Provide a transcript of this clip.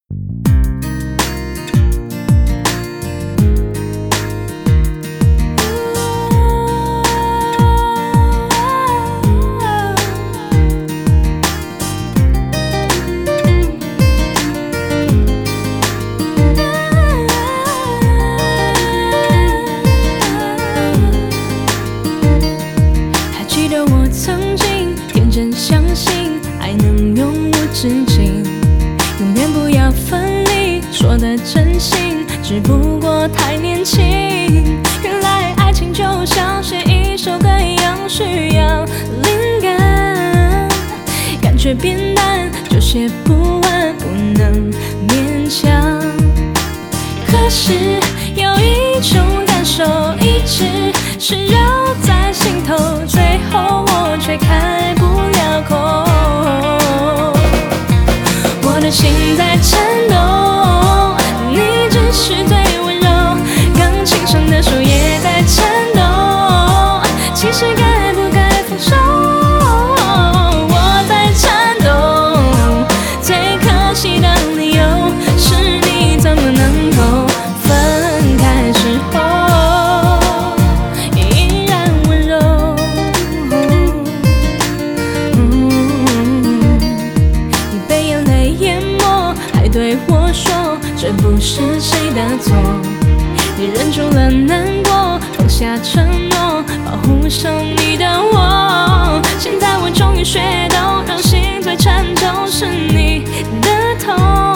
曾经天真相信爱能永无止境，永远不要分离，说的真心，只不过太年轻。原来爱情就像写一首歌一样，需要灵感，感觉变淡就写不完，不能勉强。可是有一种感受一直是绕在心头，最后我却开不了口。我的心在颤抖，你只是最温柔，钢琴上的手也在颤抖，其实该不该放手？我在颤抖，最可惜的理由是你怎么能够分开时候依然温柔。你被眼泪淹没，还对我说这不是谁的错。你忍住了难过，放下承诺，保护上你的我。现在我终于学懂，让心最颤抖是你的痛。